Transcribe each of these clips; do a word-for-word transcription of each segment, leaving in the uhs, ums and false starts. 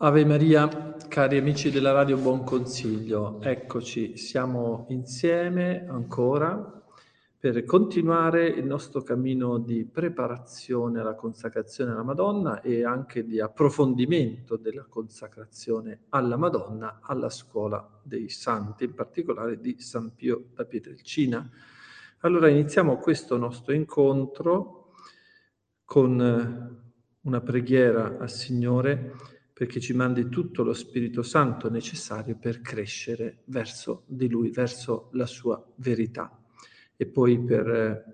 Ave Maria, cari amici della Radio Buon Consiglio, eccoci, siamo insieme ancora per continuare il nostro cammino di preparazione alla consacrazione alla Madonna e anche di approfondimento della consacrazione alla Madonna alla scuola dei santi, in particolare di San Pio da Pietrelcina. Allora iniziamo questo nostro incontro con una preghiera al Signore perché ci mandi tutto lo Spirito Santo necessario per crescere verso di Lui, verso la sua verità e poi per eh,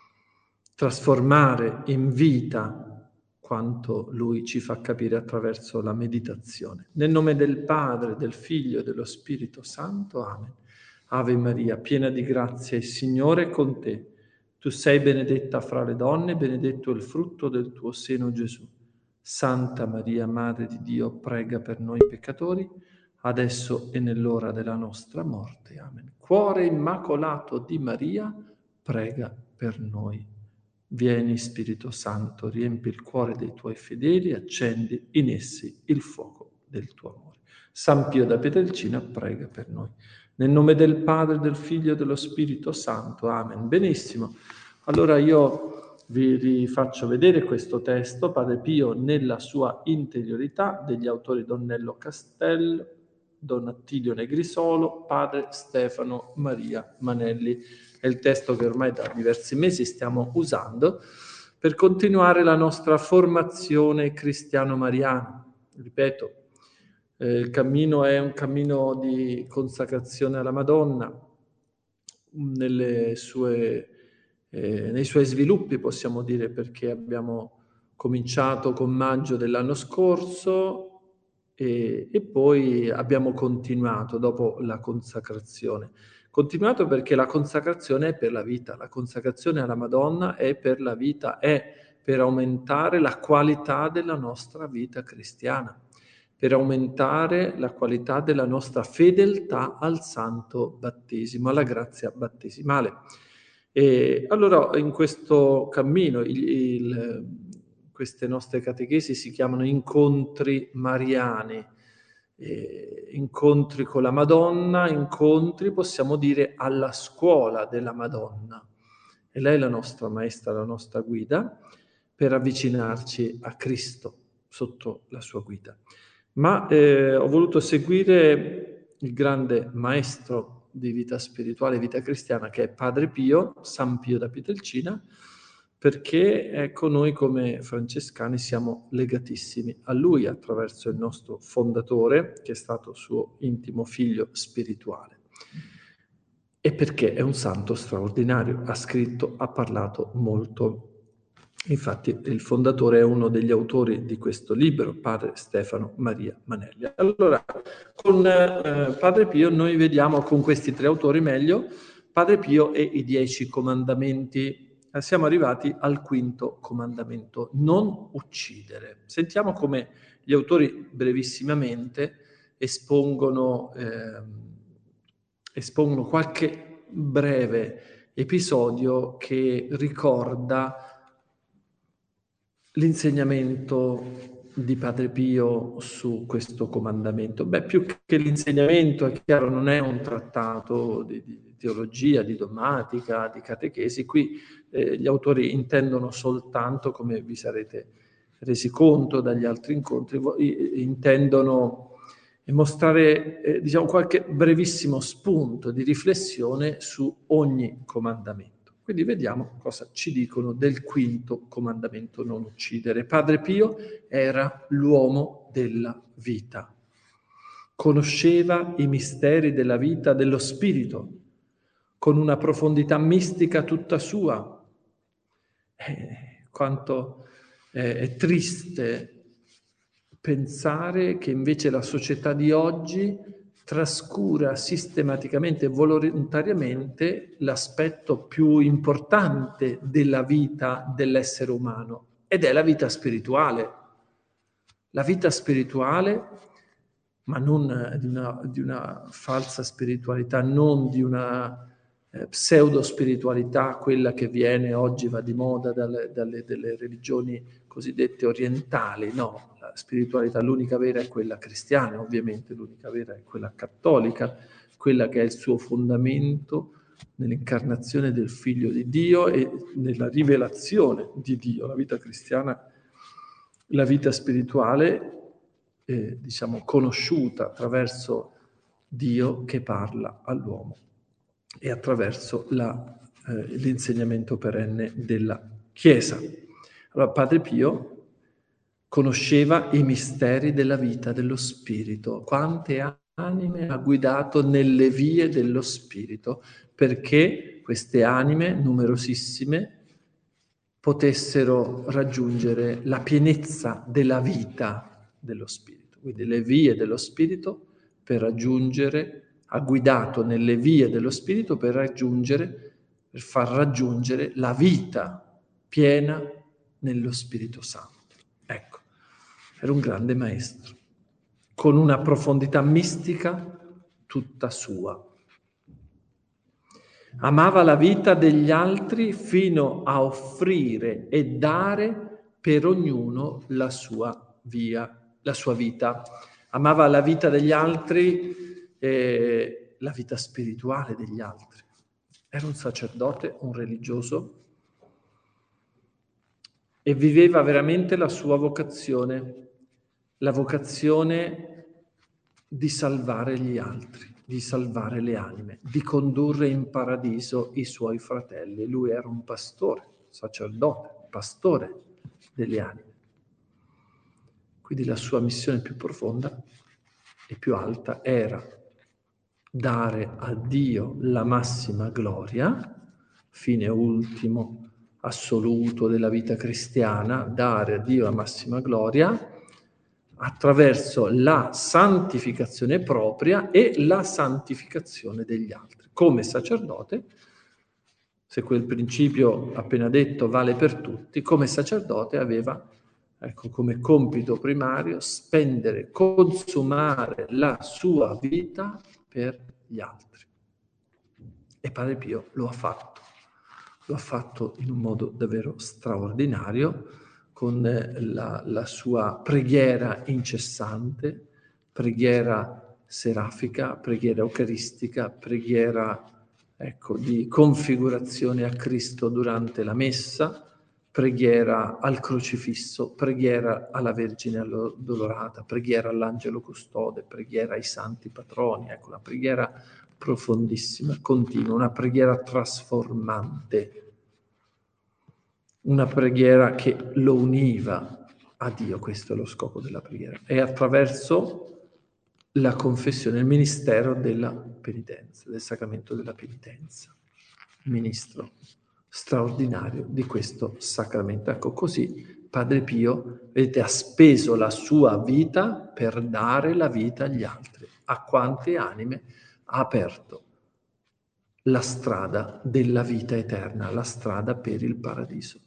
trasformare in vita quanto Lui ci fa capire attraverso la meditazione. Nel nome del Padre, del Figlio e dello Spirito Santo. Amen. Ave Maria, piena di grazia, il Signore è con te. Tu sei benedetta fra le donne, benedetto il frutto del tuo seno, Gesù. Santa Maria, Madre di Dio, prega per noi peccatori, adesso e nell'ora della nostra morte. Amen. Cuore immacolato di Maria, prega per noi. Vieni, Spirito Santo, riempi il cuore dei tuoi fedeli, accendi in essi il fuoco del tuo amore. San Pio da Pietrelcina, prega per noi. Nel nome del Padre, del Figlio e dello Spirito Santo. Amen. Benissimo. Allora io vi rifaccio vedere questo testo, Padre Pio nella sua interiorità, degli autori Donnello Castello, Don Attilio Negrisolo, Padre Stefano Maria Manelli. È il testo che ormai da diversi mesi stiamo usando per continuare la nostra formazione cristiano-mariana. Ripeto, eh, il cammino è un cammino di consacrazione alla Madonna, nelle sue eh, nei suoi sviluppi, possiamo dire, perché abbiamo cominciato con maggio dell'anno scorso e, e poi abbiamo continuato dopo la consacrazione. Continuato perché la consacrazione è per la vita, la consacrazione alla Madonna è per la vita, è per aumentare la qualità della nostra vita cristiana, per aumentare la qualità della nostra fedeltà al santo battesimo, alla grazia battesimale. E allora in questo cammino il, il, queste nostre catechesi si chiamano incontri mariani, eh, incontri con la Madonna, incontri possiamo dire alla scuola della Madonna. E lei è la nostra maestra, la nostra guida per avvicinarci a Cristo sotto la sua guida. Ma eh, ho voluto seguire il grande maestro di vita spirituale e vita cristiana che è Padre Pio, San Pio da Pietrelcina, perché ecco noi come francescani siamo legatissimi a lui attraverso il nostro fondatore che è stato suo intimo figlio spirituale e perché è un santo straordinario, ha scritto, ha parlato molto. Infatti il fondatore è uno degli autori di questo libro, Padre Stefano Maria Manelli. Allora, con eh, Padre Pio noi vediamo con questi tre autori meglio Padre Pio e i dieci comandamenti. Siamo arrivati al quinto comandamento, non uccidere. Sentiamo come gli autori brevissimamente espongono, eh, espongono qualche breve episodio che ricorda l'insegnamento di Padre Pio su questo comandamento. Beh, più che l'insegnamento, è chiaro, non è un trattato di, di teologia, di dogmatica, di catechesi. Qui eh, gli autori intendono soltanto, come vi sarete resi conto dagli altri incontri, intendono mostrare eh, diciamo, qualche brevissimo spunto di riflessione su ogni comandamento. Quindi vediamo cosa ci dicono del quinto comandamento, non uccidere. Padre Pio era l'uomo della vita. Conosceva i misteri della vita dello spirito, con una profondità mistica tutta sua. Eh, quanto eh, è triste pensare che invece la società di oggi trascura sistematicamente e volontariamente l'aspetto più importante della vita dell'essere umano, ed è la vita spirituale. La vita spirituale, ma non di una, di una falsa spiritualità, non di una eh, pseudo spiritualità, quella che viene oggi, va di moda dalle, dalle delle religioni cosiddette orientali, no, la spiritualità, l'unica vera è quella cristiana, ovviamente l'unica vera è quella cattolica, quella che è il suo fondamento nell'incarnazione del Figlio di Dio e nella rivelazione di Dio. La vita cristiana, la vita spirituale, eh, diciamo, conosciuta attraverso Dio che parla all'uomo e attraverso la, eh, l'insegnamento perenne della Chiesa. Allora, Padre Pio conosceva i misteri della vita dello Spirito. Quante anime ha guidato nelle vie dello Spirito, perché queste anime, numerosissime, potessero raggiungere la pienezza della vita dello Spirito. Quindi le vie dello Spirito per raggiungere, ha guidato nelle vie dello Spirito per raggiungere, per far raggiungere la vita piena nello Spirito Santo. Ecco, era un grande maestro, con una profondità mistica tutta sua. Amava la vita degli altri fino a offrire e dare per ognuno la sua via, la sua vita. Amava la vita degli altri, eh, la vita spirituale degli altri. Era un sacerdote, un religioso, e viveva veramente la sua vocazione, la vocazione di salvare gli altri, di salvare le anime, di condurre in paradiso i suoi fratelli. Lui era un pastore, sacerdote, pastore delle anime. Quindi la sua missione più profonda e più alta era dare a Dio la massima gloria, fine ultimo, assoluto della vita cristiana, dare a Dio la massima gloria attraverso la santificazione propria e la santificazione degli altri. Come sacerdote, se quel principio appena detto vale per tutti, come sacerdote aveva, ecco, come compito primario spendere, consumare la sua vita per gli altri. E Padre Pio lo ha fatto. Lo ha fatto in un modo davvero straordinario, con la, la sua preghiera incessante, preghiera serafica, preghiera eucaristica, preghiera, ecco, di configurazione a Cristo durante la messa, preghiera al crocifisso, preghiera alla Vergine Addolorata, preghiera all'Angelo Custode, preghiera ai santi patroni, ecco, una preghiera profondissima, continua, una preghiera trasformante, una preghiera che lo univa a Dio. Questo è lo scopo della preghiera. E attraverso la confessione, il ministero della penitenza, del sacramento della penitenza, ministro straordinario di questo sacramento. Ecco, così Padre Pio, vedete, ha speso la sua vita per dare la vita agli altri. A quante anime ha aperto la strada della vita eterna, la strada per il paradiso,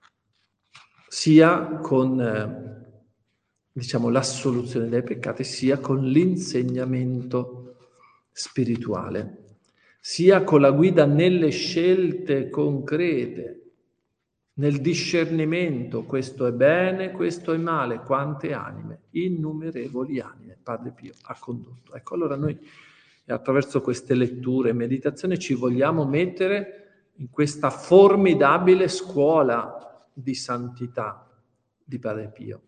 sia con, eh, diciamo, l'assoluzione dai peccati, sia con l'insegnamento spirituale, sia con la guida nelle scelte concrete, nel discernimento, questo è bene, questo è male. Quante anime, innumerevoli anime, Padre Pio ha condotto. Ecco, allora noi attraverso queste letture e meditazioni ci vogliamo mettere in questa formidabile scuola di santità di Padre Pio.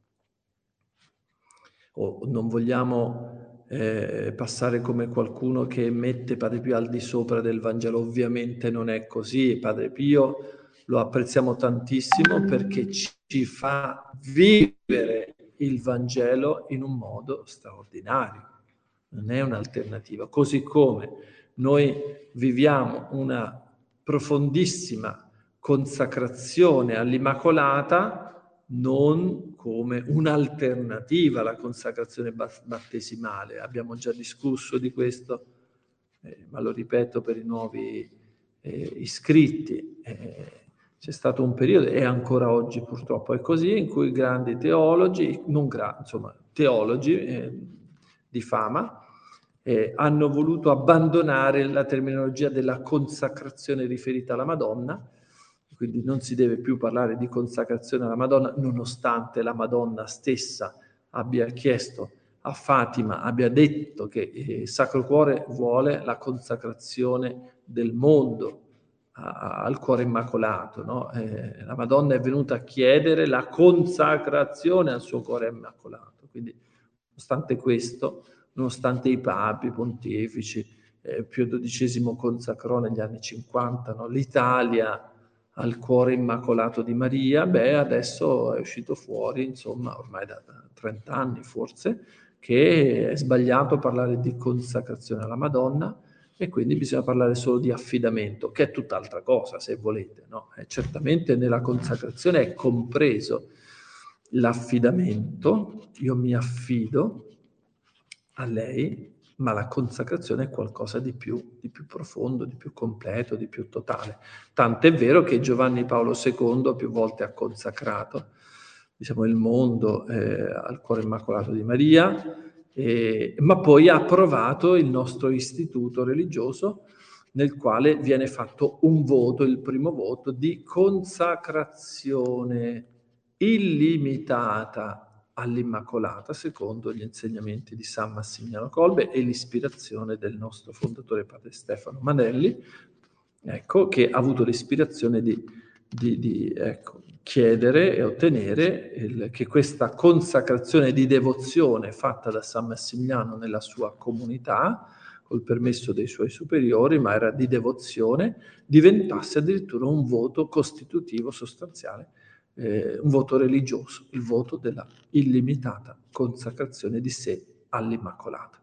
O non vogliamo eh, passare come qualcuno che mette Padre Pio al di sopra del Vangelo. Ovviamente non è così. Padre Pio lo apprezziamo tantissimo perché ci fa vivere il Vangelo in un modo straordinario. Non è un'alternativa. Così come noi viviamo una profondissima consacrazione all'Immacolata, non come un'alternativa alla consacrazione battesimale. Abbiamo già discusso di questo, eh, ma lo ripeto per i nuovi eh, iscritti. Eh, c'è stato un periodo, e ancora oggi purtroppo è così, in cui grandi teologi, non gra- insomma, teologi eh, di fama, eh, hanno voluto abbandonare la terminologia della consacrazione riferita alla Madonna, quindi non si deve più parlare di consacrazione alla Madonna, nonostante la Madonna stessa abbia chiesto a Fatima, abbia detto che il Sacro Cuore vuole la consacrazione del mondo a, al Cuore Immacolato, no? Eh, la Madonna è venuta a chiedere la consacrazione al suo Cuore Immacolato, quindi nonostante questo, nonostante i papi, i pontefici, eh, Pio dodicesimo consacrò negli anni cinquanta, no? L'Italia al Cuore Immacolato di Maria, beh, adesso è uscito fuori, insomma, ormai da, da trenta anni forse, che è sbagliato parlare di consacrazione alla Madonna e quindi bisogna parlare solo di affidamento, che è tutt'altra cosa, se volete, no? Eh, certamente nella consacrazione è compreso l'affidamento, io mi affido a lei, ma la consacrazione è qualcosa di più, di più profondo, di più completo, di più totale. Tanto è vero che Giovanni Paolo secondo più volte ha consacrato, diciamo, il mondo eh, al Cuore Immacolato di Maria, eh, ma poi ha approvato il nostro istituto religioso nel quale viene fatto un voto, il primo voto, di consacrazione illimitata all'Immacolata, secondo gli insegnamenti di San Massimiliano Kolbe e l'ispirazione del nostro fondatore padre Stefano Manelli, ecco, che ha avuto l'ispirazione di, di, di ecco, chiedere e ottenere il, che questa consacrazione di devozione fatta da San Massimiliano nella sua comunità, col permesso dei suoi superiori, ma era di devozione, diventasse addirittura un voto costitutivo sostanziale, eh, un voto religioso, il voto della illimitata consacrazione di sé all'Immacolata.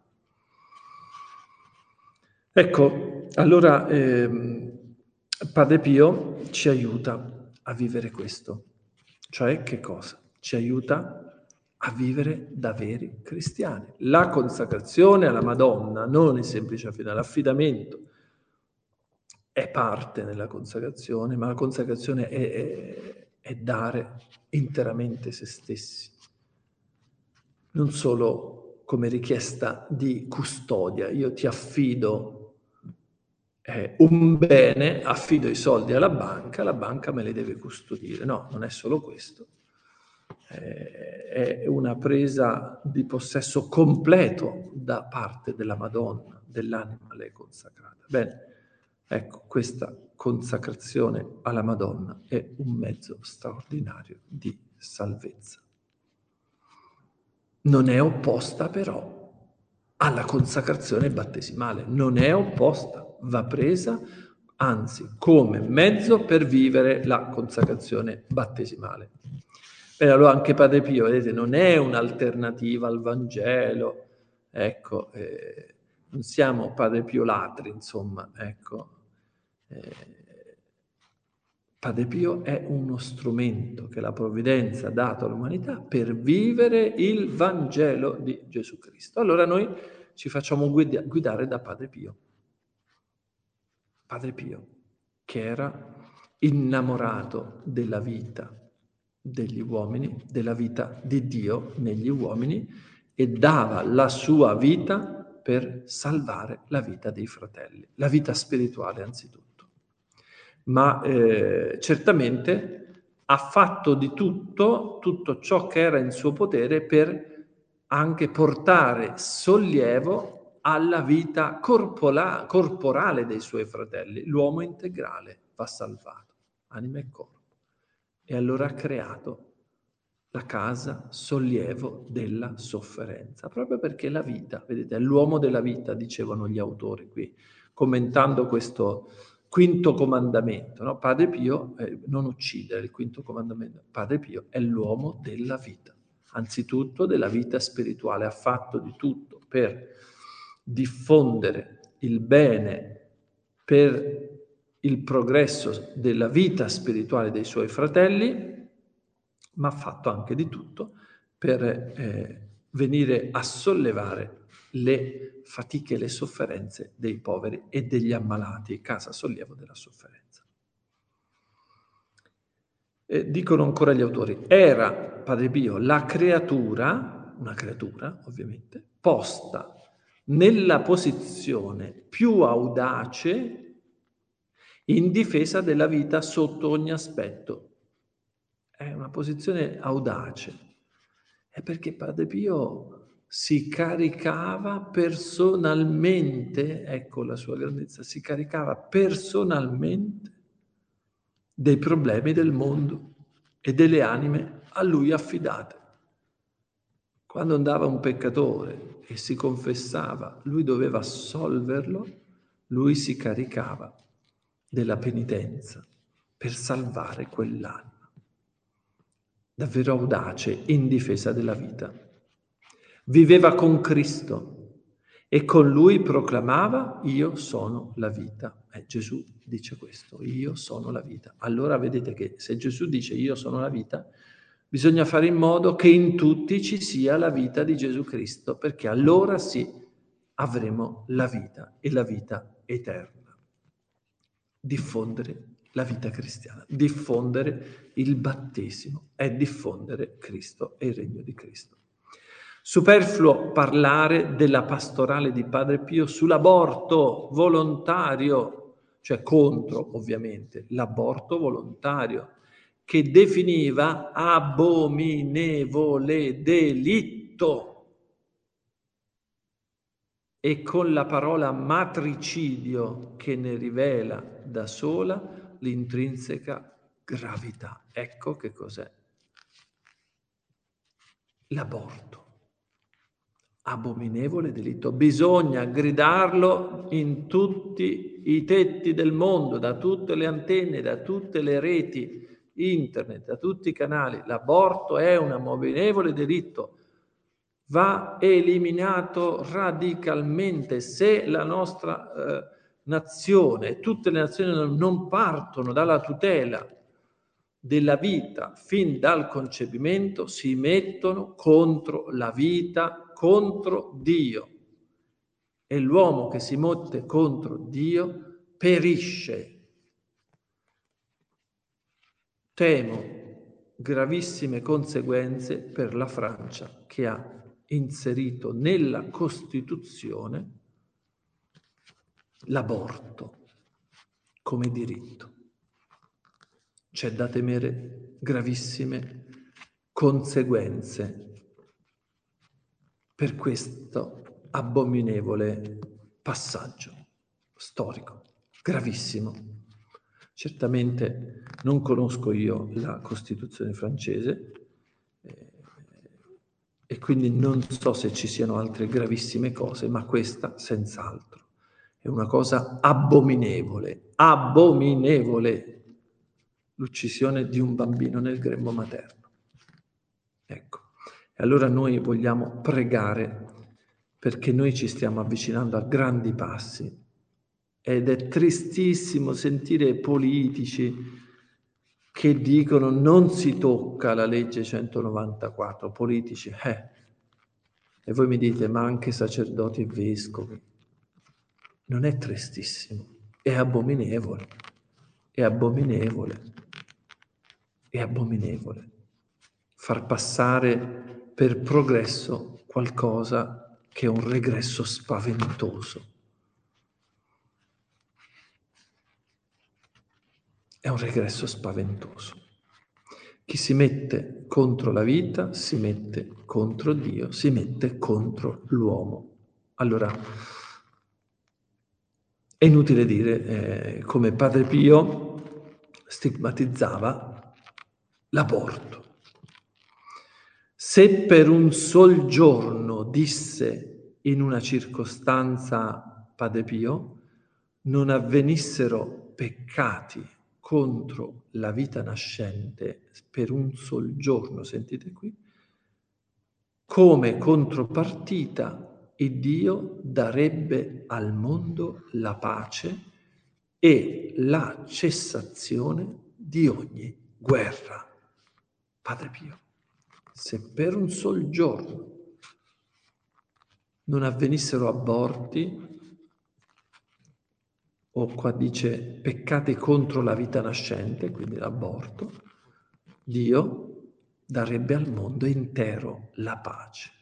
Ecco, allora ehm, Padre Pio ci aiuta a vivere questo. Cioè che cosa? Ci aiuta a vivere da veri cristiani. La consacrazione alla Madonna non è semplice l'affidamento, è parte della consacrazione, ma la consacrazione è, è, è dare interamente se stessi, non solo come richiesta di custodia. Io ti affido eh, un bene, affido i soldi alla banca, la banca me li deve custodire. No, non è solo questo. Eh, è una presa di possesso completo da parte della Madonna, dell'anima a lei consacrata. Bene, ecco, questa consacrazione alla Madonna è un mezzo straordinario di salvezza. Non è opposta però alla consacrazione battesimale, non è opposta, va presa anzi come mezzo per vivere la consacrazione battesimale. Bene, allora anche Padre Pio, vedete, non è un'alternativa al Vangelo, ecco, eh, non siamo Padre Pio latri, insomma, ecco. Eh, Padre Pio è uno strumento che la provvidenza ha dato all'umanità per vivere il Vangelo di Gesù Cristo. Allora noi ci facciamo guidare da Padre Pio. Padre Pio, che era innamorato della vita degli uomini, della vita di Dio negli uomini e dava la sua vita per salvare la vita dei fratelli, la vita spirituale anzitutto. Ma eh, certamente ha fatto di tutto, tutto ciò che era in suo potere per anche portare sollievo alla vita corpola, corporale dei suoi fratelli. L'uomo integrale va salvato, anima e corpo. E allora ha creato la casa sollievo della sofferenza, proprio perché la vita, vedete, è l'uomo della vita, dicevano gli autori qui, commentando questo quinto comandamento, no? Padre Pio, eh, non uccidere, il quinto comandamento, Padre Pio è l'uomo della vita, anzitutto della vita spirituale, ha fatto di tutto per diffondere il bene, per il progresso della vita spirituale dei suoi fratelli, ma ha fatto anche di tutto per eh, venire a sollevare le fatiche e le sofferenze dei poveri e degli ammalati, casa sollievo della sofferenza. Eh, dicono ancora gli autori, era Padre Pio la creatura, una creatura ovviamente, posta nella posizione più audace in difesa della vita sotto ogni aspetto. È una posizione audace. È perché Padre Pio si caricava personalmente, ecco la sua grandezza, si caricava personalmente dei problemi del mondo e delle anime a lui affidate. Quando andava un peccatore e si confessava, lui doveva assolverlo, lui si caricava della penitenza per salvare quell'anima. Davvero audace in difesa della vita. Viveva con Cristo e con lui proclamava: io sono la vita. Eh, Gesù dice questo, io sono la vita. Allora vedete che se Gesù dice io sono la vita, bisogna fare in modo che in tutti ci sia la vita di Gesù Cristo, perché allora sì avremo la vita e la vita eterna. Diffondere la vita cristiana, diffondere il battesimo è diffondere Cristo e il regno di Cristo. Superfluo parlare della pastorale di Padre Pio sull'aborto volontario, cioè contro ovviamente l'aborto volontario, che definiva abominevole delitto. E con la parola matricidio che ne rivela da sola l'intrinseca gravità. Ecco che cos'è l'aborto. Abominevole delitto. Bisogna gridarlo in tutti i tetti del mondo, da tutte le antenne, da tutte le reti internet, da tutti i canali. L'aborto è un abominevole delitto. Va eliminato radicalmente. Se la nostra eh, nazione, tutte le nazioni non partono dalla tutela della vita fin dal concepimento, si mettono contro la vita, contro Dio. E l'uomo che si mette contro Dio perisce. Temo gravissime conseguenze per la Francia, che ha inserito nella Costituzione l'aborto come diritto. C'è da temere gravissime conseguenze per questo abominevole passaggio storico, gravissimo. Certamente non conosco io la Costituzione francese eh, e quindi non so se ci siano altre gravissime cose, ma questa senz'altro è una cosa abominevole, abominevole, l'uccisione di un bambino nel grembo materno. Ecco, e allora noi vogliamo pregare perché noi ci stiamo avvicinando a grandi passi ed è tristissimo sentire politici che dicono non si tocca la legge centonovantaquattro, politici, eh, e voi mi dite ma anche sacerdoti e vescovi. Non è tristissimo, è abominevole, è abominevole, è abominevole far passare per progresso qualcosa che è un regresso spaventoso. È un regresso spaventoso. Chi si mette contro la vita si mette contro Dio, si mette contro l'uomo. Allora, è inutile dire eh, come Padre Pio stigmatizzava l'aborto. Se per un sol giorno, disse in una circostanza Padre Pio, non avvenissero peccati contro la vita nascente per un sol giorno, sentite qui, come contropartita il Dio darebbe al mondo la pace e la cessazione di ogni guerra. Padre Pio, se per un sol giorno non avvenissero aborti, o qua dice peccati contro la vita nascente, quindi l'aborto, Dio darebbe al mondo intero la pace.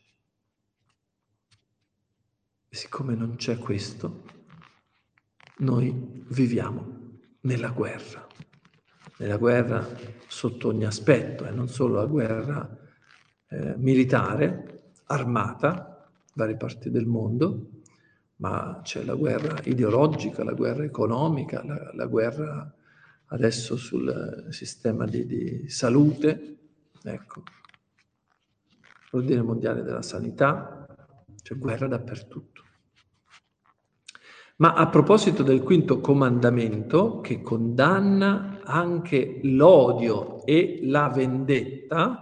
E siccome non c'è questo, noi viviamo nella guerra, nella guerra sotto ogni aspetto, e eh, non solo la guerra eh, militare, armata, varie parti del mondo, ma c'è la guerra ideologica, la guerra economica, la, la guerra adesso sul sistema di, di salute, ecco, l'ordine mondiale della sanità, c'è guerra dappertutto. Ma a proposito del quinto comandamento, che condanna anche l'odio e la vendetta,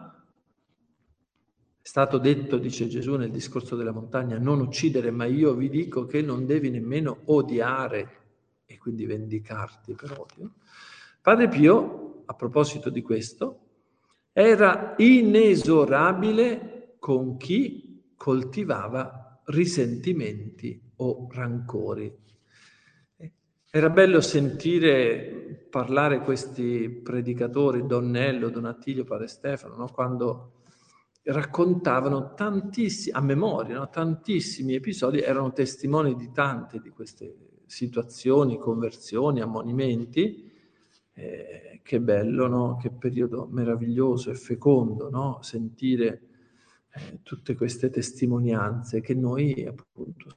è stato detto, dice Gesù nel discorso della montagna, non uccidere, ma io vi dico che non devi nemmeno odiare e quindi vendicarti per odio. Padre Pio, a proposito di questo, era inesorabile con chi coltivava risentimenti o rancori. Era bello sentire parlare questi predicatori, Donnello, Don Attilio, Padre Stefano, no? Quando raccontavano tantissimi, a memoria, no? Tantissimi episodi, erano testimoni di tante di queste situazioni, conversioni, ammonimenti. Eh, che bello, no? Che periodo meraviglioso e fecondo, no? Sentire eh, tutte queste testimonianze che noi appunto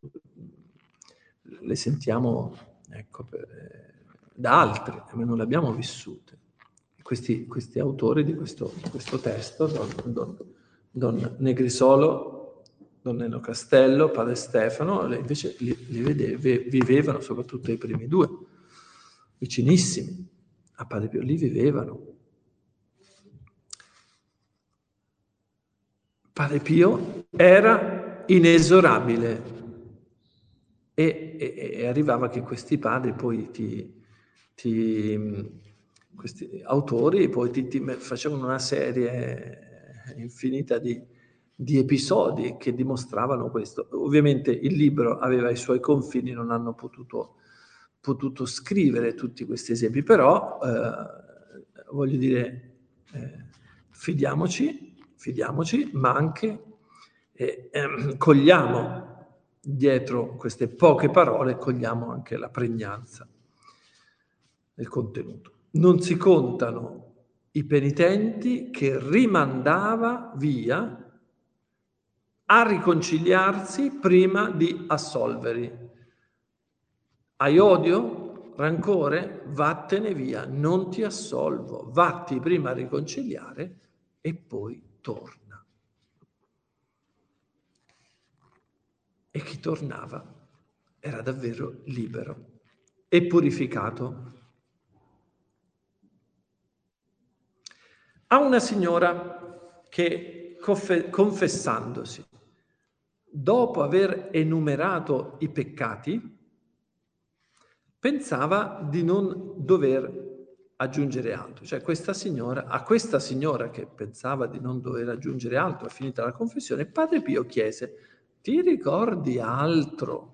le sentiamo, ecco, per, eh, da altri, ma non le abbiamo vissute. Questi, questi autori di questo, di questo testo, Don, Don, Don Negrisolo, Don Neno Castello, Padre Stefano, invece li, li vedeve, vivevano, soprattutto i primi due, vicinissimi a Padre Pio, li vivevano. Padre Pio era inesorabile e, e, e arrivava che questi padri poi ti, ti questi autori poi ti, ti facevano una serie infinita di, di episodi che dimostravano questo. Ovviamente il libro aveva i suoi confini, non hanno potuto, potuto scrivere tutti questi esempi, però eh, voglio dire, eh, fidiamoci, fidiamoci, ma anche eh, eh, cogliamo dietro queste poche parole, cogliamo anche la pregnanza del contenuto. Non si contano i penitenti che rimandava via a riconciliarsi prima di assolveri. Hai odio? Rancore? Vattene via, non ti assolvo. Vatti prima a riconciliare e poi torna. E chi tornava era davvero libero e purificato. A una signora che, confessandosi, dopo aver enumerato i peccati, pensava di non dover aggiungere altro. Cioè questa signora, a questa signora che pensava di non dover aggiungere altro, finita la confessione, Padre Pio chiese: ti ricordi altro?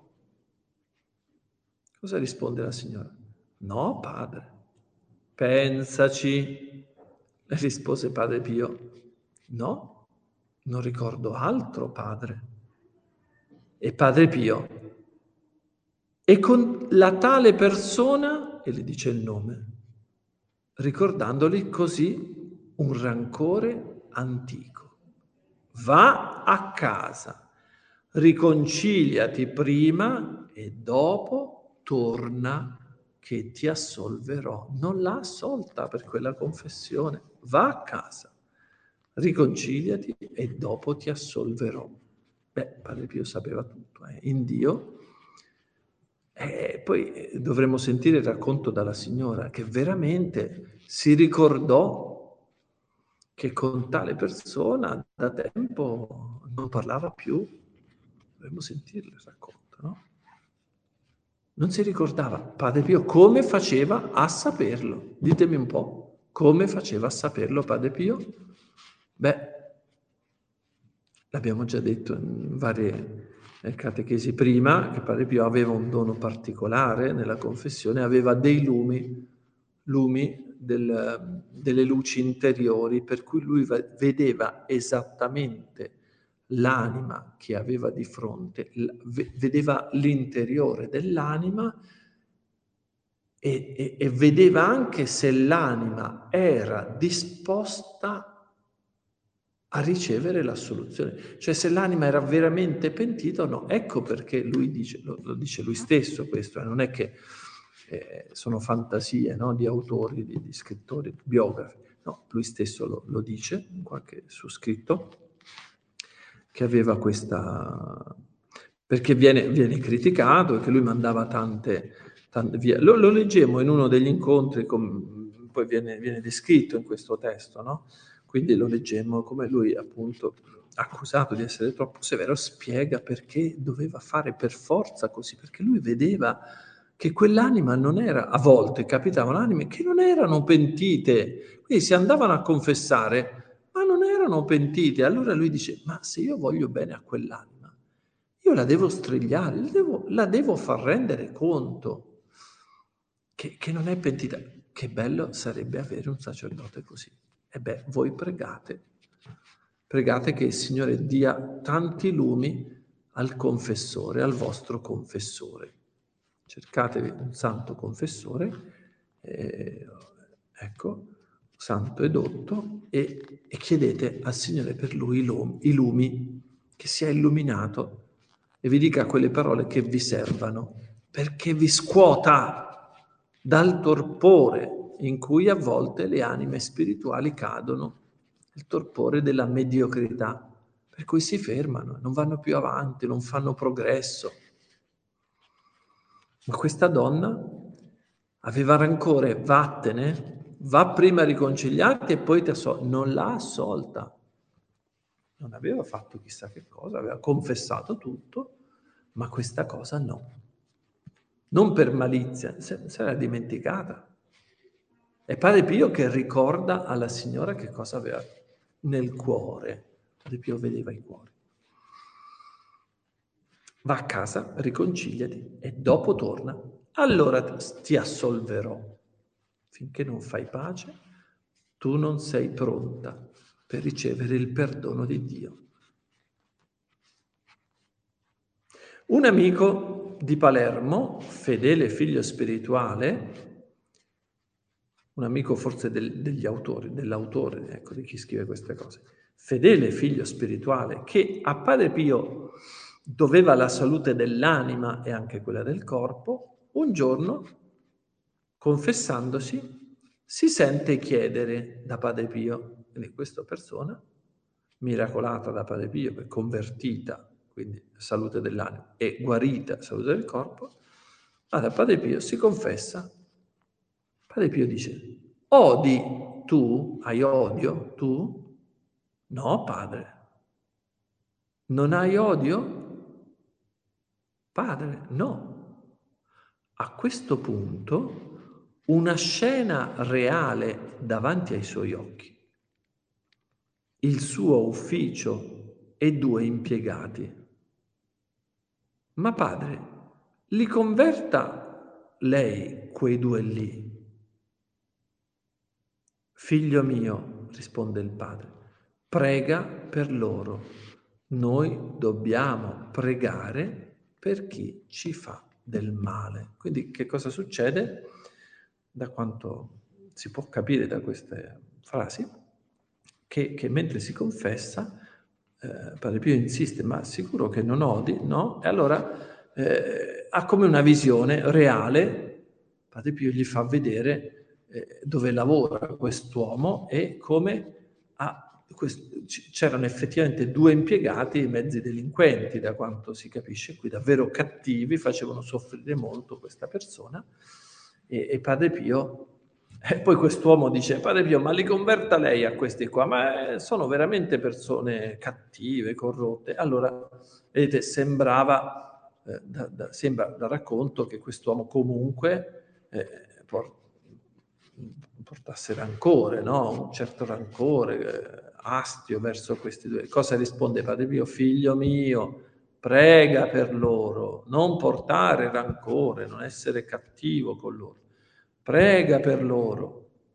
Cosa risponde la signora? No, padre. Pensaci, rispose Padre Pio. No, non ricordo altro, padre. E Padre Pio, e con la tale persona, e le dice il nome, ricordandoli così un rancore antico. Va a casa, riconciliati prima e dopo torna che ti assolverò. Non l'ha assolta per quella confessione. Va a casa, riconciliati e dopo ti assolverò. Beh, Padre Pio sapeva tutto, eh? In Dio. E poi dovremmo sentire il racconto dalla signora che veramente si ricordò che con tale persona da tempo non parlava più. Dovremmo sentirlo il racconto, no? Non si ricordava. Padre Pio come faceva a saperlo? Ditemi un po', come faceva a saperlo Padre Pio? Beh, l'abbiamo già detto in varie catechesi prima, che Padre Pio aveva un dono particolare nella confessione, aveva dei lumi, lumi del, delle luci interiori, per cui lui vedeva esattamente l'anima che aveva di fronte, vedeva l'interiore dell'anima e, e, e vedeva anche se l'anima era disposta a ricevere l'assoluzione, cioè se l'anima era veramente pentita o no. Ecco perché lui dice, lo, lo dice lui stesso questo, eh, non è che eh, sono fantasie, no, di autori, di, di scrittori, biografi, no, lui stesso lo, lo dice in qualche suo scritto, che aveva questa... perché viene, viene criticato e che lui mandava tante... tante via. Lo, lo leggemmo in uno degli incontri, con, poi viene, viene descritto in questo testo, no? Quindi lo leggemmo come lui, appunto, accusato di essere troppo severo, spiega perché doveva fare per forza così, perché lui vedeva che quell'anima non era, a volte capitavano anime che non erano pentite, quindi si andavano a confessare, ma non erano pentite. Allora lui dice, ma se io voglio bene a quell'anima, io la devo strigliare, la devo, la devo far rendere conto che, che non è pentita. Che bello sarebbe avere un sacerdote così. E beh, voi pregate, pregate che il Signore dia tanti lumi al confessore, al vostro confessore. Cercatevi un santo confessore, eh, ecco, santo e dotto, e, e chiedete al Signore per lui i lumi, i lumi, che sia illuminato e vi dica quelle parole che vi servano, perché vi scuota dal torpore in cui a volte le anime spirituali cadono, il torpore della mediocrità, per cui si fermano, non vanno più avanti, non fanno progresso. Ma questa donna aveva rancore, vattene, va prima a riconciliarti e poi ti assolve. Non l'ha assolta. Non aveva fatto chissà che cosa, aveva confessato tutto, ma questa cosa no. Non per malizia, se, se l'era dimenticata. È Padre Pio che ricorda alla signora che cosa aveva nel cuore. Padre Pio vedeva i cuori. Va a casa, riconciliati e dopo torna. Allora ti assolverò. Finché non fai pace, tu non sei pronta per ricevere il perdono di Dio. Un amico di Palermo, fedele figlio spirituale, un amico forse del, degli autori, dell'autore, ecco, di chi scrive queste cose, fedele figlio spirituale, che a Padre Pio doveva la salute dell'anima e anche quella del corpo, un giorno, confessandosi, si sente chiedere da Padre Pio, quindi questa persona, miracolata da Padre Pio, che è convertita, quindi salute dell'anima, e guarita, salute del corpo, va da Padre Pio, si confessa. Padre Pio dice, odi tu? Hai odio tu? No, padre. Non hai odio? Padre, no. A questo punto una scena reale davanti ai suoi occhi. Il suo ufficio e due impiegati. Ma padre, li converta lei quei due lì? Figlio mio, risponde il padre, prega per loro. Noi dobbiamo pregare per chi ci fa del male. Quindi che cosa succede? Da quanto si può capire da queste frasi, che, che mentre si confessa, eh, Padre Pio insiste, ma sicuro che non odi? No? E allora eh, ha come una visione reale, Padre Pio gli fa vedere eh, dove lavora quest'uomo e come ha, quest- c'erano effettivamente due impiegati, mezzi delinquenti, da quanto si capisce qui, davvero cattivi, facevano soffrire molto questa persona, e, e Padre Pio, e poi quest'uomo dice, Padre Pio, ma li converta lei a questi qua? Ma sono veramente persone cattive, corrotte. Allora, vedete, sembrava, eh, da, da, sembra dal racconto che quest'uomo comunque eh, por- portasse rancore, no? Un certo rancore, eh, astio verso questi due. Cosa risponde Padre Pio? Figlio mio, prega per loro, non portare rancore, non essere cattivo con loro. Prega per loro.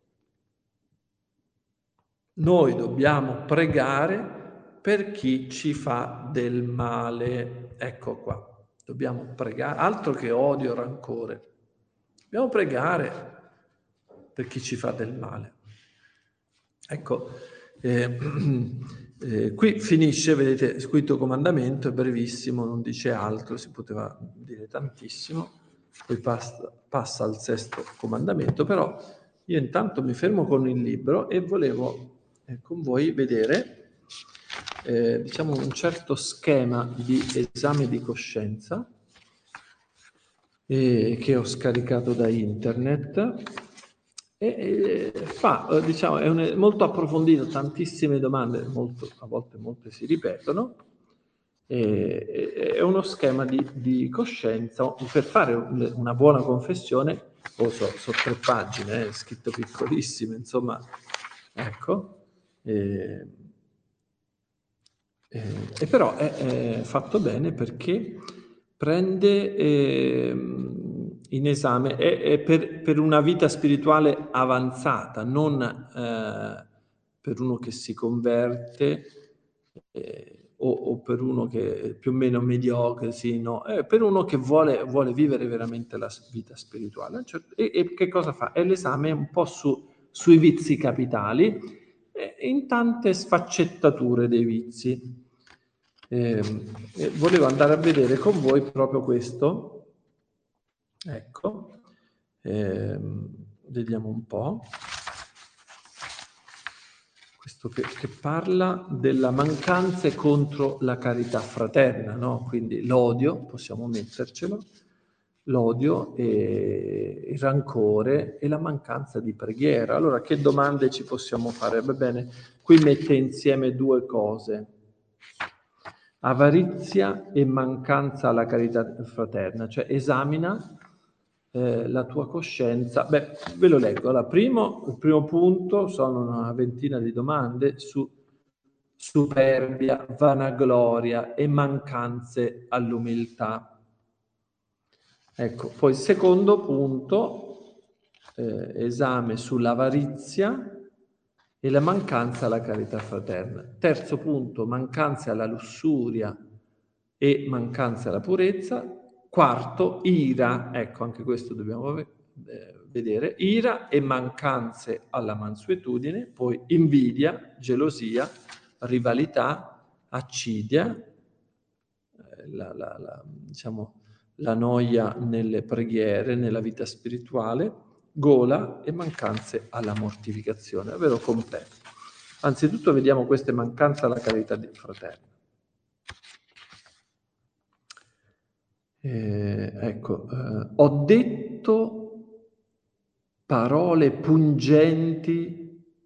Noi dobbiamo pregare per chi ci fa del male. Ecco qua. Dobbiamo pregare, altro che odio, rancore. Dobbiamo pregare per chi ci fa del male. Ecco, eh, eh, qui finisce, vedete, il quinto comandamento, è brevissimo, non dice altro, si poteva dire tantissimo, poi passa, passa al sesto comandamento, però io intanto mi fermo con il libro e volevo eh, con voi vedere, eh, diciamo, un certo schema di esame di coscienza eh, che ho scaricato da internet. E, e fa, eh, diciamo, è un, molto approfondito, tantissime domande, molto, a volte molte si ripetono, e, e, è uno schema di, di coscienza per fare un, una buona confessione. Oh, so, so tre pagine, è scritto piccolissime, insomma, ecco. E, e, e però è, è fatto bene perché prende eh, in esame, è, è per, per una vita spirituale avanzata, non eh, per uno che si converte eh, o, o per uno che è più o meno mediocre, sì, no, è per uno che vuole, vuole vivere veramente la vita spirituale. E, e che cosa fa? È l'esame un po' su, sui vizi capitali, eh, in tante sfaccettature dei vizi. Eh, eh, volevo andare a vedere con voi proprio questo. Ecco, eh, vediamo un po'. Questo che, che parla della mancanza contro la carità fraterna, no? Quindi l'odio, possiamo mettercelo, l'odio e il rancore e la mancanza di preghiera. Allora, che domande ci possiamo fare? Va bene, qui mette insieme due cose: avarizia e mancanza alla carità fraterna, cioè esamina eh, la tua coscienza. Beh, ve lo leggo. Allora, primo, il primo punto sono una ventina di domande su superbia, vanagloria e mancanze all'umiltà. Ecco, poi il secondo punto, eh, esame sull'avarizia e la mancanza alla carità fraterna. Terzo punto, mancanze alla lussuria e mancanze alla purezza. Quarto, ira, ecco, anche questo dobbiamo eh, vedere, ira e mancanze alla mansuetudine. Poi invidia, gelosia, rivalità, accidia, eh, la, la, la, diciamo, la noia nelle preghiere, nella vita spirituale, gola e mancanze alla mortificazione, davvero completo. Anzitutto vediamo queste mancanze alla carità fraterna. Eh, ecco, eh, ho detto parole pungenti,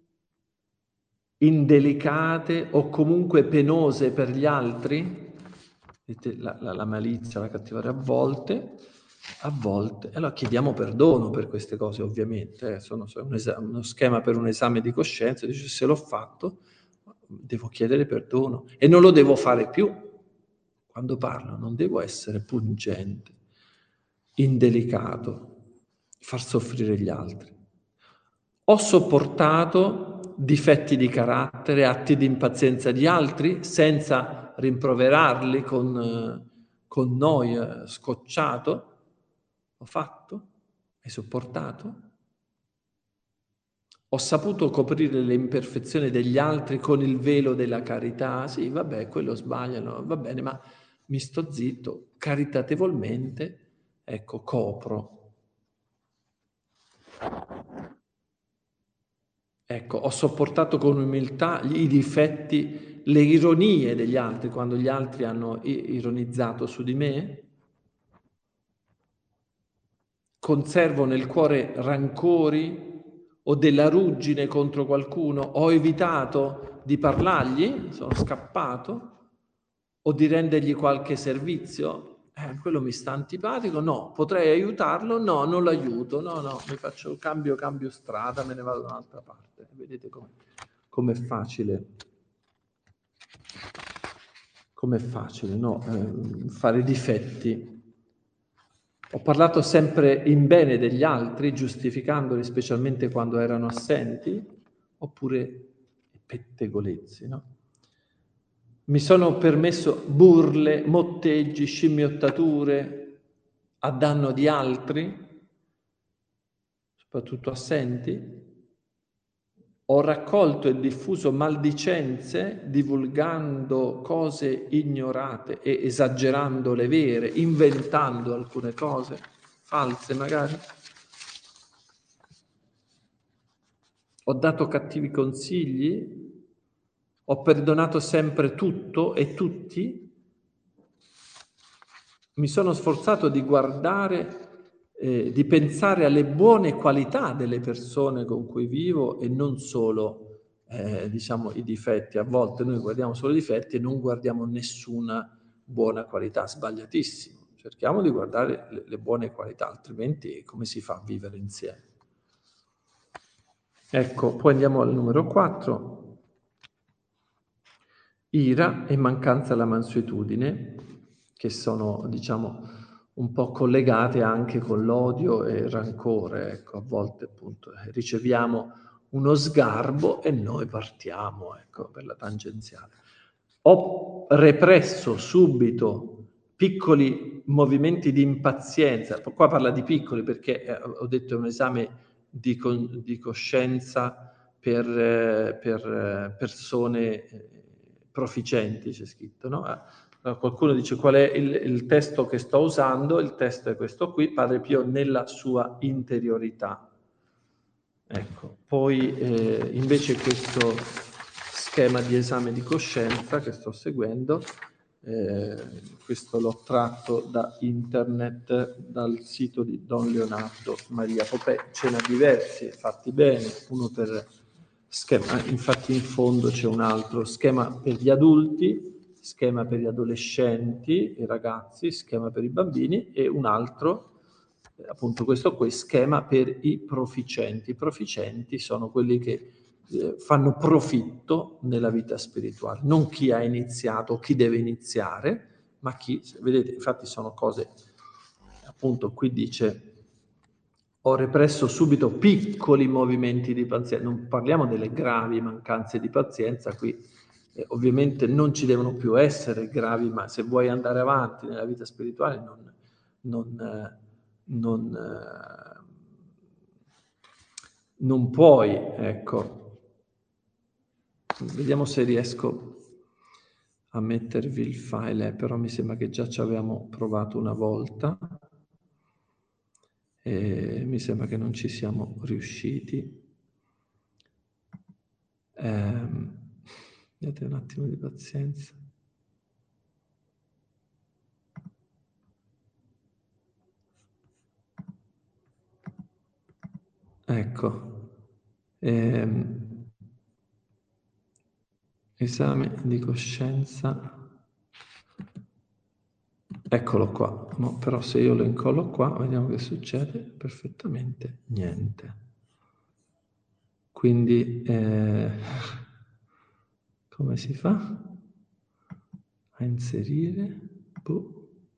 indelicate o comunque penose per gli altri? La, la, la malizia, la cattiveria a volte, a volte. Allora chiediamo perdono per queste cose, ovviamente. Eh. Sono, sono un esame, uno schema per un esame di coscienza. Dice, se l'ho fatto, devo chiedere perdono e non lo devo fare più. Quando parlo non devo essere pungente, indelicato, far soffrire gli altri. Ho sopportato difetti di carattere, atti di impazienza di altri senza rimproverarli con, con noia, scocciato? Ho fatto? Hai sopportato? Ho saputo coprire le imperfezioni degli altri con il velo della carità? Sì, vabbè, quello sbagliano, va bene, ma mi sto zitto, caritatevolmente, ecco, copro. Ecco, ho sopportato con umiltà i difetti, le ironie degli altri, quando gli altri hanno ironizzato su di me. Conservo nel cuore rancori o della ruggine contro qualcuno. Ho evitato di parlargli, sono scappato, o di rendergli qualche servizio. Eh, quello mi sta antipatico, no. Potrei aiutarlo? No, non l'aiuto. No, no, mi faccio cambio, cambio strada, me ne vado da un'altra parte. Vedete come com'è facile, com'è facile, no? Eh, fare difetti. Ho parlato sempre in bene degli altri, giustificandoli specialmente quando erano assenti, oppure pettegolezzi, no? Mi sono permesso burle, motteggi, scimmiottature a danno di altri? soprattutto assenti. Ho raccolto e diffuso maldicenze, divulgando cose ignorate e esagerando le vere, inventando alcune cose false magari. Ho dato cattivi consigli, ho perdonato sempre tutto e tutti. Mi sono sforzato di guardare, eh, di pensare alle buone qualità delle persone con cui vivo e non solo, eh, diciamo, i difetti. A volte noi guardiamo solo i difetti e non guardiamo nessuna buona qualità, sbagliatissimo. Cerchiamo di guardare le, le buone qualità, altrimenti come si fa a vivere insieme? Ecco, poi andiamo al numero quattro. Ira e mancanza alla mansuetudine, che sono, diciamo, un po' collegate anche con l'odio e il rancore. Ecco, a volte appunto riceviamo uno sgarbo e noi partiamo, ecco, per la tangenziale. Ho represso subito piccoli movimenti di impazienza. Qua parla di piccoli perché eh, ho detto è un esame di, con, di coscienza per, eh, per eh, persone eh, proficienti, c'è scritto, no? Allora, qualcuno dice qual è il, il testo che sto usando, il testo è questo qui, Padre Pio nella sua interiorità. Ecco, poi eh, invece questo schema di esame di coscienza che sto seguendo, eh, questo l'ho tratto da internet, dal sito di Don Leonardo Maria Popè, ce n'ha diversi fatti bene, uno per schema, infatti in fondo c'è un altro schema per gli adulti, schema per gli adolescenti, i ragazzi, schema per i bambini e un altro, appunto questo qui, schema per i proficienti. I proficienti sono quelli che eh, fanno profitto nella vita spirituale, non chi ha iniziato, chi deve iniziare, ma chi, vedete, infatti sono cose, appunto qui dice, ho represso subito piccoli movimenti di pazienza, non parliamo delle gravi mancanze di pazienza, qui eh, ovviamente non ci devono più essere gravi, ma se vuoi andare avanti nella vita spirituale non... non eh, Non, eh, non puoi, ecco. Vediamo se riesco a mettervi il file, eh, però mi sembra che già ci avevamo provato una volta e mi sembra che non ci siamo riusciti. Eh, Date un attimo di pazienza. Ecco, ehm, esame di coscienza, eccolo qua, no, però se io lo incollo qua, vediamo che succede, perfettamente niente. Quindi, eh, come si fa a inserire? Boh.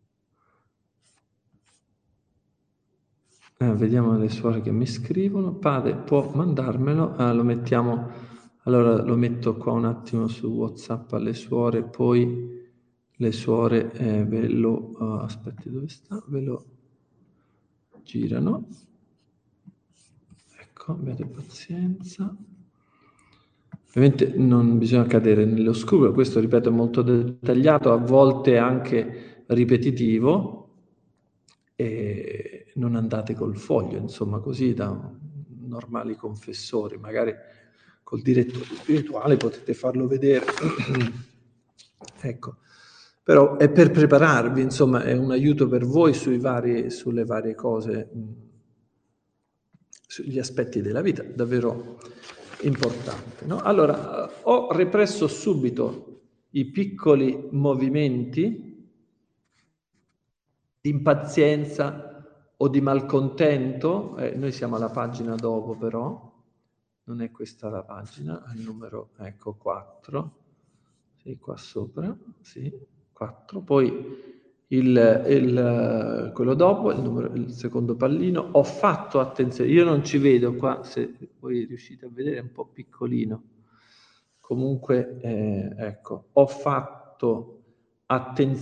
Eh, vediamo le suore che mi scrivono. Padre, può mandarmelo? Ah, lo mettiamo, allora lo metto qua un attimo su WhatsApp alle suore, poi le suore eh, ve lo, uh, aspetti dove sta? Ve lo girano. Ecco, abbiate pazienza. Ovviamente non bisogna cadere nell'oscuro, questo ripeto è molto dettagliato, a volte anche ripetitivo, e non andate col foglio, insomma, così da normali confessori, magari col direttore spirituale potete farlo vedere. Ecco, però è per prepararvi, insomma, è un aiuto per voi sui vari, sulle varie cose, sugli aspetti della vita, davvero importante, no? Allora, ho represso subito i piccoli movimenti di impazienza o di malcontento, eh, noi siamo alla pagina dopo però, non è questa la pagina, è il numero, ecco, quattro, sì, qua sopra, sì, quattro, poi il, il, quello dopo, il, numero, il secondo pallino, ho fatto attenzione, io non ci vedo qua, se voi riuscite a vedere è un po' piccolino, comunque, eh, ecco, ho fatto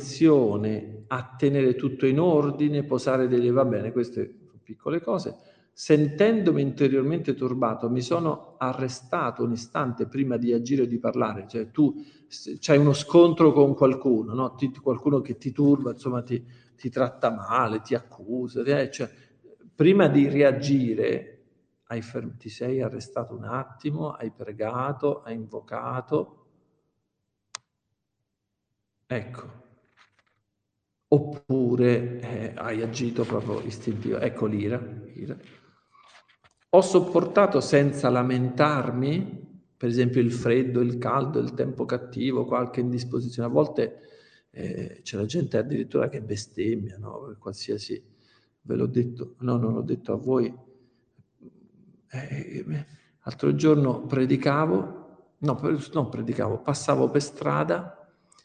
attenzione a tenere tutto in ordine, posare delle, va bene, queste sono piccole cose, sentendomi interiormente turbato, mi sono arrestato un istante prima di agire o di parlare. Cioè tu c'hai uno scontro con qualcuno, no? ti, qualcuno che ti turba, insomma ti, ti tratta male, ti accusa, eh? Cioè, prima di reagire hai ferm- ti sei arrestato un attimo, hai pregato, hai invocato, ecco. Oppure eh, hai agito proprio istintivo. Ecco l'ira, l'ira. Ho sopportato senza lamentarmi, per esempio il freddo, il caldo, il tempo cattivo, qualche indisposizione. A volte eh, c'è la gente addirittura che bestemmia, no? Per qualsiasi, ve l'ho detto, no, non l'ho detto a voi. Eh, l'altro giorno predicavo, no, non predicavo, passavo per strada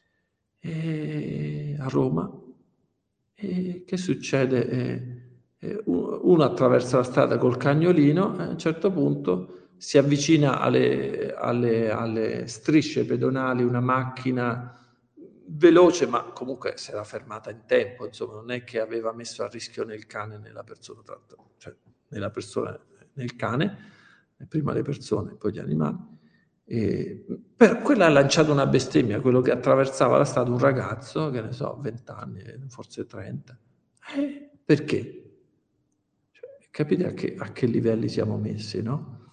eh, a Roma e che succede? Eh, eh, uno attraversa la strada col cagnolino e a un certo punto si avvicina alle, alle, alle strisce pedonali una macchina veloce, ma comunque si era fermata in tempo, insomma, non è che aveva messo a rischio né il cane né la persona, cioè né la persona né il cane, prima le persone, poi gli animali. E per quella ha lanciato una bestemmia, quello che attraversava la strada, un ragazzo, che ne so, venti anni, forse trenta. Eh, perché? Cioè, capite a che, a che livelli siamo messi, no?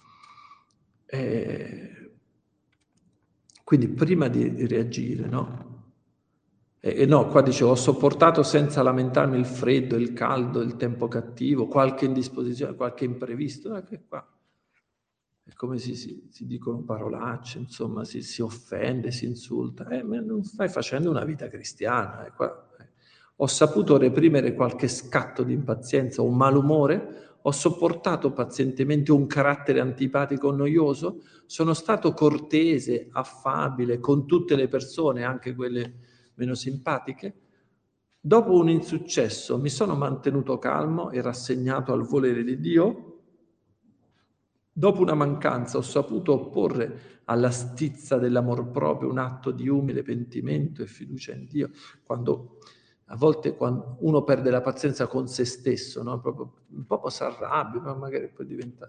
Eh, quindi prima di reagire, no? E no, qua dicevo, ho sopportato senza lamentarmi il freddo, il caldo, il tempo cattivo, qualche indisposizione, qualche imprevisto. No, che qua è come si, si, si dicono parolacce, insomma, si, si offende, si insulta. Eh, ma non stai facendo una vita cristiana. Eh, qua, eh. Ho saputo reprimere qualche scatto di impazienza o malumore, ho sopportato pazientemente un carattere antipatico o noioso, sono stato cortese, affabile con tutte le persone, anche quelle meno simpatiche. Dopo un insuccesso mi sono mantenuto calmo e rassegnato al volere di Dio. Dopo una mancanza ho saputo opporre alla stizza dell'amor proprio un atto di umile pentimento e fiducia in Dio. Quando a volte quando uno perde la pazienza con se stesso, no? Proprio, un po' si arrabbia, ma magari poi diventa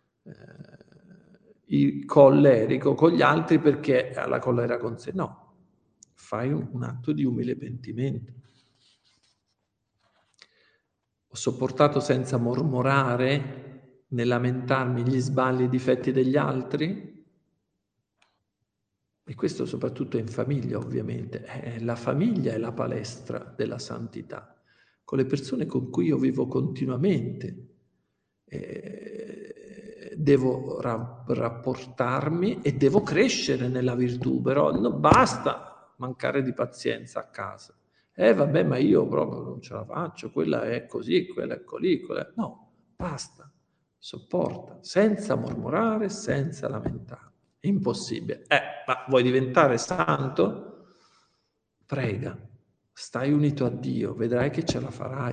eh, collerico con gli altri perché ha la collera con sé. No, fai un, un atto di umile pentimento. Ho sopportato senza mormorare, né lamentarmi gli sbagli e i difetti degli altri. E questo soprattutto in famiglia, ovviamente. Eh, la famiglia è la palestra della santità. Con le persone con cui io vivo continuamente eh, devo ra- rapportarmi e devo crescere nella virtù, però non basta mancare di pazienza a casa. Eh vabbè, ma io proprio non ce la faccio, quella è così, quella è così, quella è... No, basta, sopporta, senza mormorare, senza lamentare. Impossibile. Eh, ma vuoi diventare santo? Prega, stai unito a Dio, vedrai che ce la farai.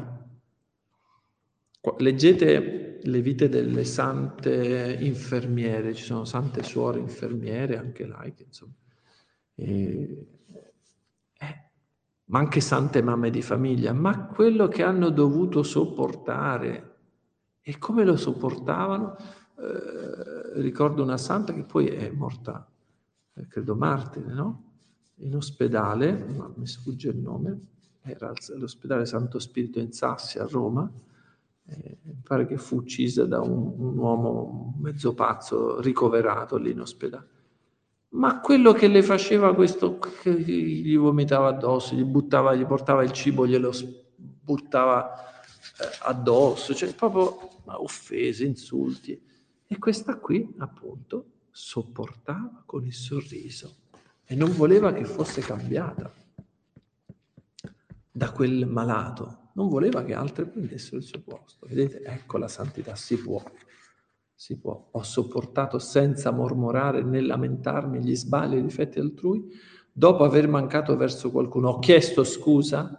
Leggete le vite delle sante infermiere, ci sono sante suore infermiere, anche laiche, insomma. E, eh, ma anche sante mamme di famiglia, ma quello che hanno dovuto sopportare e come lo sopportavano, eh, ricordo una santa che poi è morta, eh, credo martire, no? In ospedale, ma mi sfugge il nome, era l'ospedale Santo Spirito in Sassi a Roma, eh, mi pare che fu uccisa da un, un uomo mezzo pazzo ricoverato lì in ospedale. Ma quello che le faceva questo, che gli vomitava addosso, gli buttava, gli portava il cibo, glielo buttava eh, addosso, cioè proprio offese, insulti. E questa qui, appunto, sopportava con il sorriso e non voleva che fosse cambiata da quel malato, non voleva che altri prendessero il suo posto. Vedete, ecco la santità, si può. Si può. Ho sopportato senza mormorare né lamentarmi gli sbagli e i difetti altrui. Dopo aver mancato verso qualcuno, ho chiesto scusa,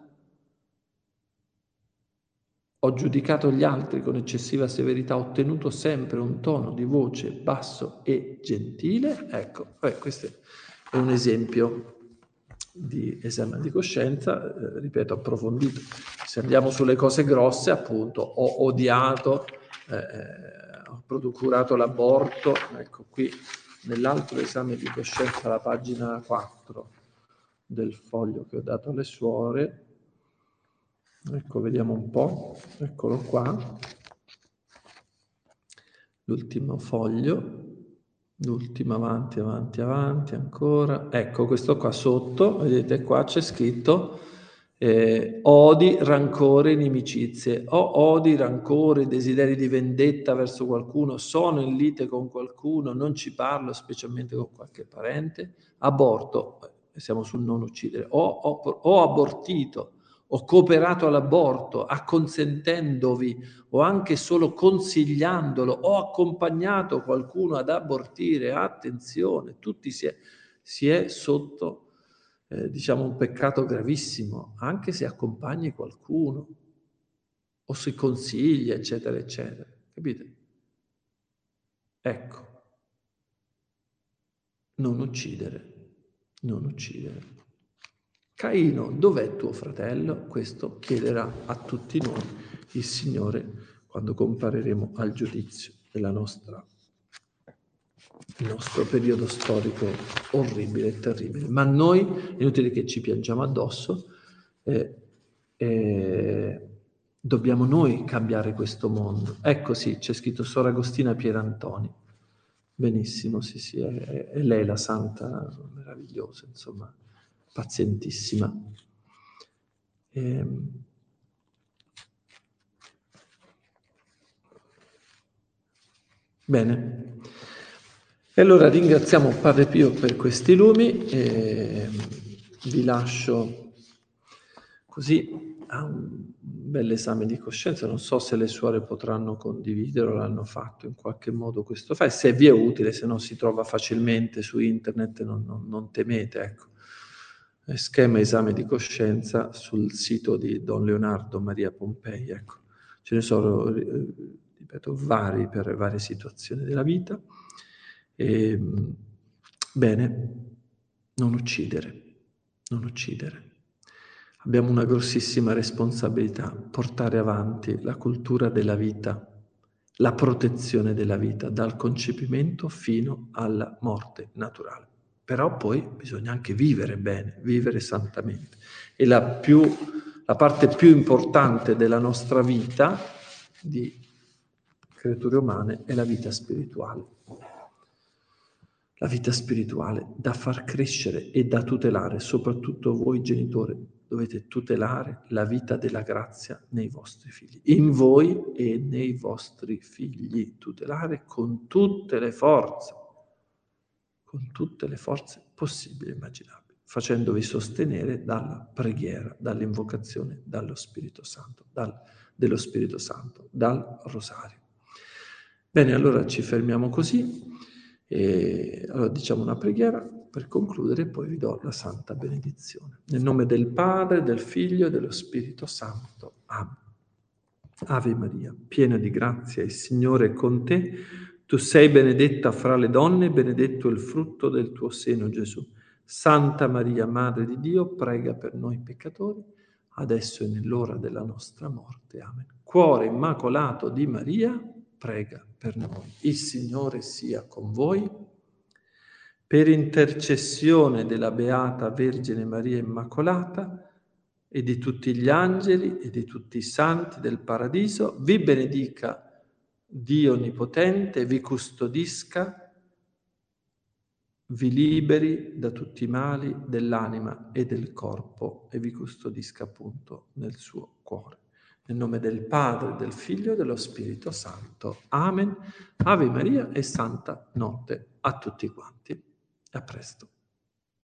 ho giudicato gli altri con eccessiva severità, ho tenuto sempre un tono di voce basso e gentile. Ecco, eh, questo è un esempio di esame di coscienza, eh, ripeto, approfondito. Se andiamo sulle cose grosse, appunto, ho odiato eh, ho procurato l'aborto, ecco qui nell'altro esame di coscienza, la pagina quattro del foglio che ho dato alle suore, ecco, vediamo un po', eccolo qua, l'ultimo foglio, l'ultimo, avanti, avanti, avanti, ancora, ecco questo qua sotto, vedete qua c'è scritto eh, odi, rancore, inimicizie, o odi, rancore, desideri di vendetta verso qualcuno, sono in lite con qualcuno, non ci parlo, specialmente con qualche parente, aborto, siamo sul non uccidere, o ho abortito, ho cooperato all'aborto, acconsentendovi o anche solo consigliandolo, ho accompagnato qualcuno ad abortire, attenzione, tutti si è, si è sotto eh, diciamo un peccato gravissimo, anche se accompagni qualcuno o si consiglia, eccetera, eccetera, capite? Ecco, non uccidere, non uccidere. Caino, dov'è tuo fratello? Questo chiederà a tutti noi il Signore quando compareremo al giudizio della nostra, il nostro periodo storico orribile e terribile. Ma noi, è inutile che ci piangiamo addosso, eh, eh, dobbiamo noi cambiare questo mondo. Ecco sì, c'è scritto Sor Agostina Pierantoni. Benissimo, sì, sì, è, è lei la santa meravigliosa, insomma, pazientissima. Ehm. Bene. E allora ringraziamo Padre Pio per questi lumi e vi lascio così a un bel esame di coscienza. Non so se le suore potranno condividere o l'hanno fatto in qualche modo questo file, se vi è utile, se no si trova facilmente su internet, non, non, non temete, ecco. Schema esame di coscienza sul sito di Don Leonardo Maria Pompei, ecco. Ce ne sono, ripeto, vari per varie situazioni della vita. E, bene, non uccidere, non uccidere. Abbiamo una grossissima responsabilità, portare avanti la cultura della vita, la protezione della vita, dal concepimento fino alla morte naturale. Però poi bisogna anche vivere bene, vivere santamente. E la, più, la parte più importante della nostra vita di creature umane è la vita spirituale. La vita spirituale da far crescere e da tutelare, soprattutto voi genitori, dovete tutelare la vita della grazia nei vostri figli, in voi e nei vostri figli, tutelare con tutte le forze, con tutte le forze possibili e immaginabili, facendovi sostenere dalla preghiera, dall'invocazione dallo Spirito Santo, dal, dello Spirito Santo, dal rosario. Bene, allora ci fermiamo così. E allora diciamo una preghiera per concludere e poi vi do la santa benedizione. Nel nome del Padre, del Figlio e dello Spirito Santo. Amen. Ave Maria, piena di grazia, il Signore è con te. Tu sei benedetta fra le donne, benedetto il frutto del tuo seno, Gesù. Santa Maria, Madre di Dio, prega per noi peccatori, adesso e nell'ora della nostra morte. Amen. Cuore immacolato di Maria, prega per noi. Il Signore sia con voi. Per intercessione della Beata Vergine Maria Immacolata e di tutti gli angeli e di tutti i santi del Paradiso, vi benedica Dio Onnipotente, vi custodisca, vi liberi da tutti i mali dell'anima e del corpo e vi custodisca appunto nel suo cuore. Nel nome del Padre, del Figlio e dello Spirito Santo. Amen. Ave Maria e Santa Notte a tutti quanti. A presto.